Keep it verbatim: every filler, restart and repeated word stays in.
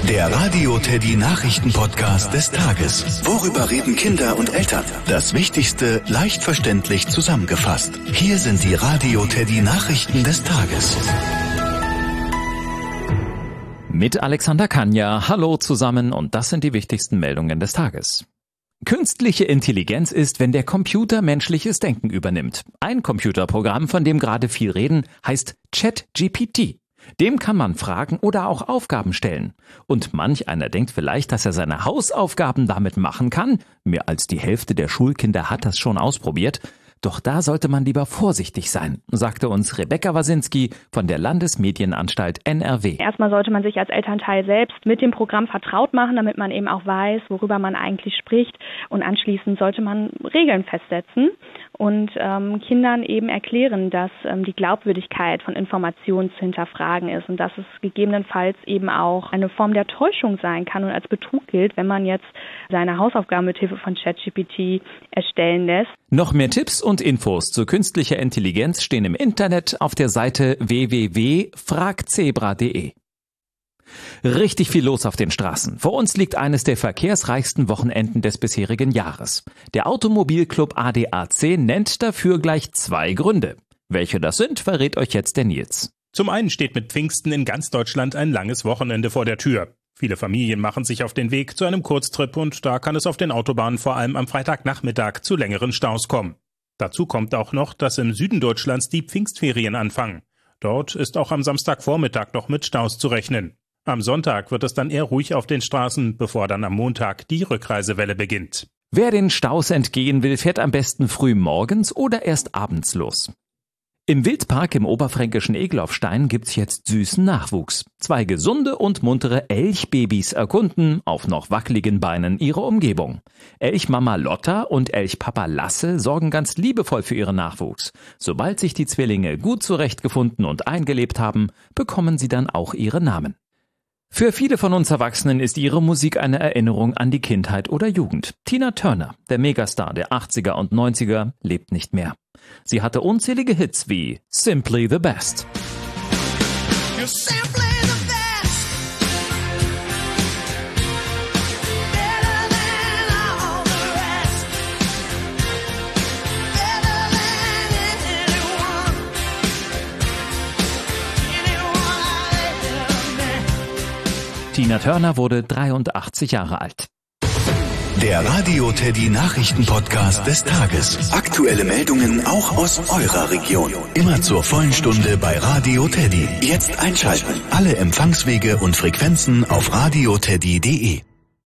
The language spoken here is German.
Der Radio Teddy Nachrichten-Podcast des Tages. Worüber reden Kinder und Eltern? Das Wichtigste leicht verständlich zusammengefasst. Hier sind die Radio Teddy Nachrichten des Tages. Mit Alexander Kanja. Hallo zusammen und das sind die wichtigsten Meldungen des Tages. Künstliche Intelligenz ist, wenn der Computer menschliches Denken übernimmt. Ein Computerprogramm, von dem gerade viel reden, heißt ChatGPT. Dem kann man Fragen oder auch Aufgaben stellen. Und manch einer denkt vielleicht, dass er seine Hausaufgaben damit machen kann. Mehr als die Hälfte der Schulkinder hat das schon ausprobiert. Doch da sollte man lieber vorsichtig sein, sagte uns Rebecca Wasinski von der Landesmedienanstalt N R W. Erstmal sollte man sich als Elternteil selbst mit dem Programm vertraut machen, damit man eben auch weiß, worüber man eigentlich spricht. Und anschließend sollte man Regeln festsetzen und ähm, Kindern eben erklären, dass ähm, die Glaubwürdigkeit von Informationen zu hinterfragen ist und dass es gegebenenfalls eben auch eine Form der Täuschung sein kann und als Betrug gilt, wenn man jetzt seine Hausaufgaben mit Hilfe von ChatGPT erstellen lässt. Noch mehr Tipps und Infos zu künstlicher Intelligenz stehen im Internet auf der Seite w w w punkt fragzebra punkt de. Richtig viel los auf den Straßen. Vor uns liegt eines der verkehrsreichsten Wochenenden des bisherigen Jahres. Der Automobilclub A D A C nennt dafür gleich zwei Gründe. Welche das sind, verrät euch jetzt der Nils. Zum einen steht mit Pfingsten in ganz Deutschland ein langes Wochenende vor der Tür. Viele Familien machen sich auf den Weg zu einem Kurztrip und da kann es auf den Autobahnen vor allem am Freitagnachmittag zu längeren Staus kommen. Dazu kommt auch noch, dass im Süden Deutschlands die Pfingstferien anfangen. Dort ist auch am Samstagvormittag noch mit Staus zu rechnen. Am Sonntag wird es dann eher ruhig auf den Straßen, bevor dann am Montag die Rückreisewelle beginnt. Wer den Staus entgehen will, fährt am besten früh morgens oder erst abends los. Im Wildpark im oberfränkischen Eglaufstein gibt's jetzt süßen Nachwuchs. Zwei gesunde und muntere Elchbabys erkunden auf noch wackeligen Beinen ihre Umgebung. Elchmama Lotta und Elchpapa Lasse sorgen ganz liebevoll für ihren Nachwuchs. Sobald sich die Zwillinge gut zurechtgefunden und eingelebt haben, bekommen sie dann auch ihre Namen. Für viele von uns Erwachsenen ist ihre Musik eine Erinnerung an die Kindheit oder Jugend. Tina Turner, der Megastar der achtziger und neunziger, lebt nicht mehr. Sie hatte unzählige Hits wie Simply the Best. You're simply the best. Better than all the rest. Better than anyone. Anyone I ever met. Tina Turner wurde dreiundachtzig Jahre alt. Der Radio Teddy Nachrichten-Podcast des Tages. Aktuelle Meldungen auch aus eurer Region. Immer zur vollen Stunde bei Radio Teddy. Jetzt einschalten. Alle Empfangswege und Frequenzen auf radio teddy punkt de.